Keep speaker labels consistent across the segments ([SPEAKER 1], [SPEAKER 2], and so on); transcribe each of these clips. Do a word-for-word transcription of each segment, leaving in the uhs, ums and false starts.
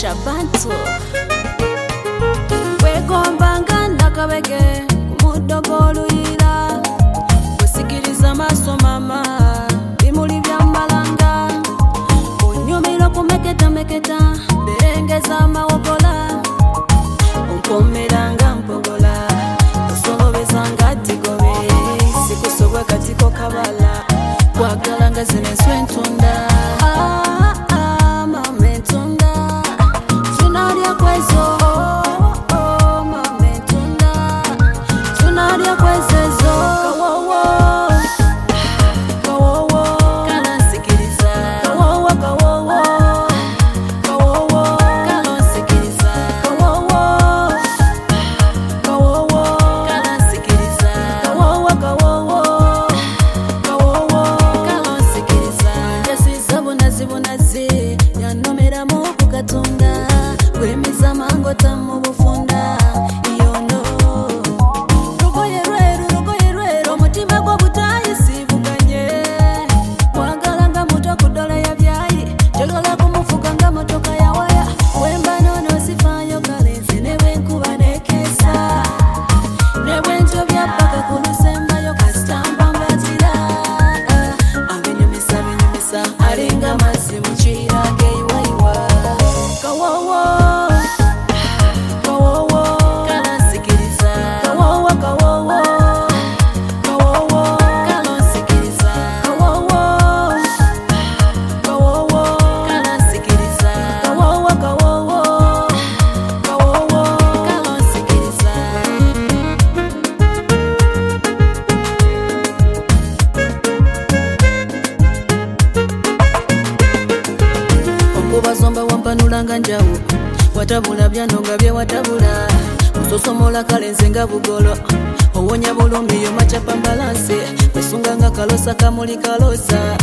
[SPEAKER 1] Shabantu wegombanga nakabege kumudogo oluyira kusikiriza maso mama bimuli bya malanga onyumira kumeketa meketa berengeza amawogola umpomeranga mpogola usolobezanga tigobe sikusobwa katiko kabala kwagalanga zine swentunda ah, ah, mamentunda tunalia kwezo oh, oh, mamentunda tunalia kwezezo kawowo kawowo kanansikiriza kawowo kawowo kawowo kanansikiriza kawowo kawowo kanansikiriza kawowo kawowo kawowo kanansikiriza yasiza bunazi bunazi yanomera mu kukatunga kwemiza mango tamu bufunda yono rugoye rweru rugoye rweru omutima gwo butayisibuganye wagalanga muto kudola ya byayi jolola kumufuka nga motoka ya waya wemba nono sifayo kalenzi newe nkuba nekesa newe njobya paka kulusembayo kasitamba mbatira abinyumisa binyumisa alinga masi muchira geiwaiwa kawowo kawowo kanansikiriza kawowo kawowo kawowo kanansikiriza kawowo kawowo kanansikiriza kawowo kawowo kawowo kanansikiriza okubazomba wampanulanga njawo watabula byanonga bye watabula usosomola kalenzi nga bugolo owonya bulumbi yo machapa mbalanse wesunga nga kalosa kamuli kalosa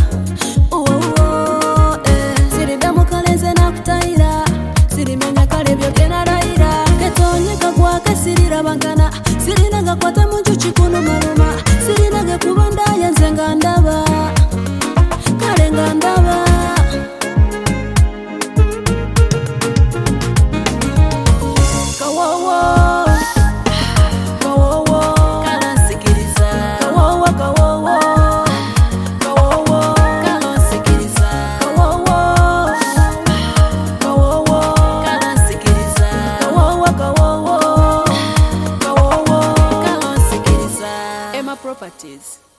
[SPEAKER 1] siridamu kalenze nakutayira sirimenya kale byo kenarayira ketonyeka gwake sirirabangana sirinaga kwata munju kikuno maluma sirinaga kuba ndayanze nga ndaba kale nga ndaba kawowo kawowo kanansikiriza kawowo kawowo kawowo kanansikiriza kawowo kawowo kanansikiriza kawowo kawowo kawowo kanansikiriza Emma Properties.